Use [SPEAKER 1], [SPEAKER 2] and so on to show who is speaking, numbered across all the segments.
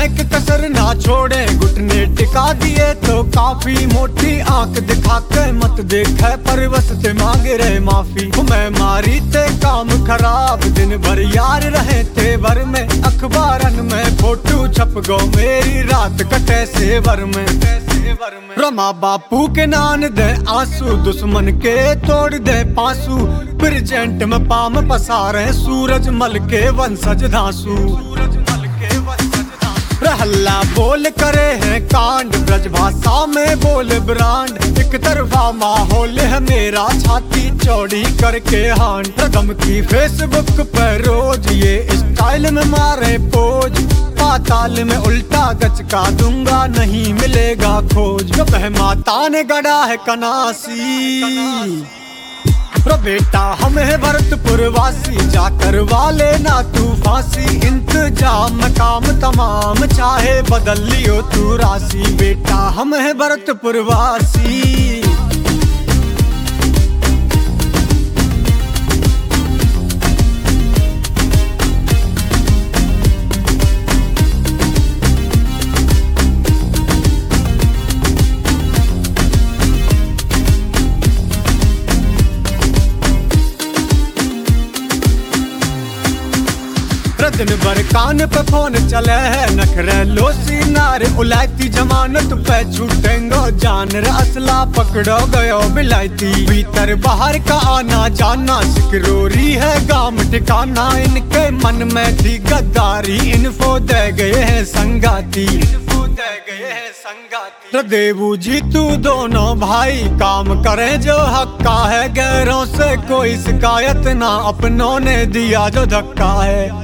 [SPEAKER 1] एक कसर ना छोड़े, घुटने टिका दिए तो काफी। मोटी आंख दिखा के मत देखे, परवश ते मांगे रहे माफी। मैं मारी ते काम खराब, दिन भर यार रहे थे वर में। अखबारन में फोटो छप गो मेरी, रात कटे सेवर में। रमा बापू के नान दे आंसू, दुश्मन के तोड़ दे पांसू। प्रेजेंट में पाम पसारे, सूरज मल के वंशज धांसू। हल्ला बोल करे हैं कांड, ब्रजभाषा में बोल ब्रांड। एक तरफा माहौल है मेरा, छाती चौड़ी करके हांड। रकम की फेसबुक पर रोज ये स्टाइल में मारे पोज। पाताल में उल्टा गचका दूंगा, नहीं मिलेगा खोज। जो बहमाता ने गढ़ा है कनासी, बेटा हम है भरतपुर वासी। जाकर वाले ना तू फांसी, इंतजाम काम तमाम, चाहे बदल लियो तू राशि। बेटा हम है भरतपुर वासी। दिन भर कान पे फोन चले है, नखरे लोसी नारे उलायती। जमानत पे छूटेंगो जान रे, असला पकड़ो गयो बिलायती। भीतर बाहर का आना जाना, सिकरोरी है गांव ठिकाना। इनके मन में थी गद्दारी, इन्फो दे गए हैं संगाती। देवू जी तू दोनों भाई काम करें जो हक्का है। गैरों से कोई शिकायत ना, अपनों ने दिया जो धक्का है।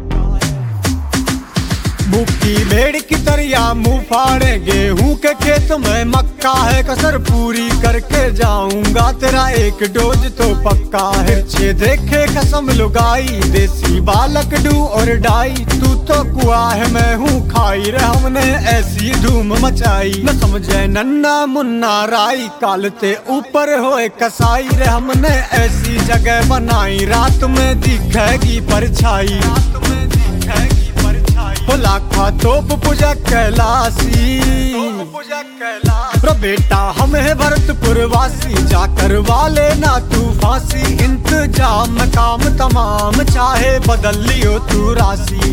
[SPEAKER 1] भूखी भेड़ की तरिया मुंह फाड़े, गेहूं के खेत में मक्का है। कसर पूरी करके जाऊंगा, तेरा एक डोज तो पक्का है। छे देखे कसम लुगाई, देसी बालक डू और डाई। तू तो कुआ है मैं हूँ खाई रे, हमने ऐसी धूम मचाई। न समझे नन्ना मुन्ना राई, कालते ऊपर होए कसाई रे। हमने ऐसी जगह बनाई, रात में दिखेगी परछाई। लाखा तोप पूजा कैलासी, बेटा हम है भरतपुर वासी। जाकर वाले ना तू फांसी, इंतजाम काम तमाम, चाहे बदल लियो तू राशि।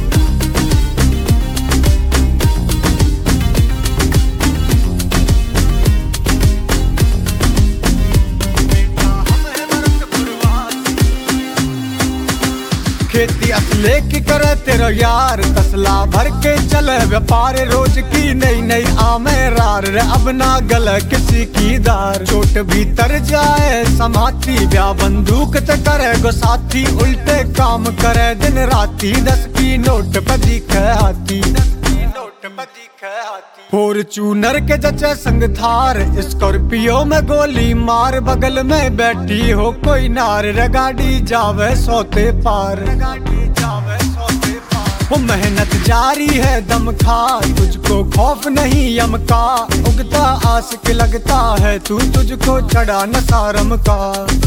[SPEAKER 1] खेती असले की करे तेरा यार, तसला भर के चले व्यापार। रोज की नई नई आमेरार रे, अब ना गले किसी की दार। चोट भीतर जाए समाती, ब्याह बंदूक ते करे गो साथी। उल्टे काम करे दिन राती, 10 की नोट पे दिखे हाथी। फॉर्च्यूनर के जचे संग थार, स्कॉर्पियो में गोली मार। बगल में बैठी हो कोई नार रे, गाड़ी जावे सोते पार। वो मेहनत जारी है दम खा, तुझको खौफ नहीं यम का। उगता आशिक लगता है तू, तुझको चढ़ा न सारम का।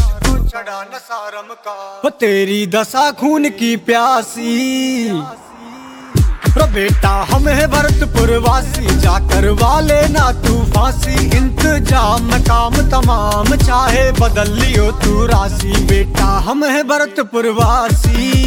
[SPEAKER 1] वो तेरी दशा खून की प्यासी, बेटा हम है भरतपुर वासी। जाकर वाले ना तू फांसी, इंतजाम काम तमाम, चाहे बदल लियो तू राशि। बेटा हम है भरतपुर वासी।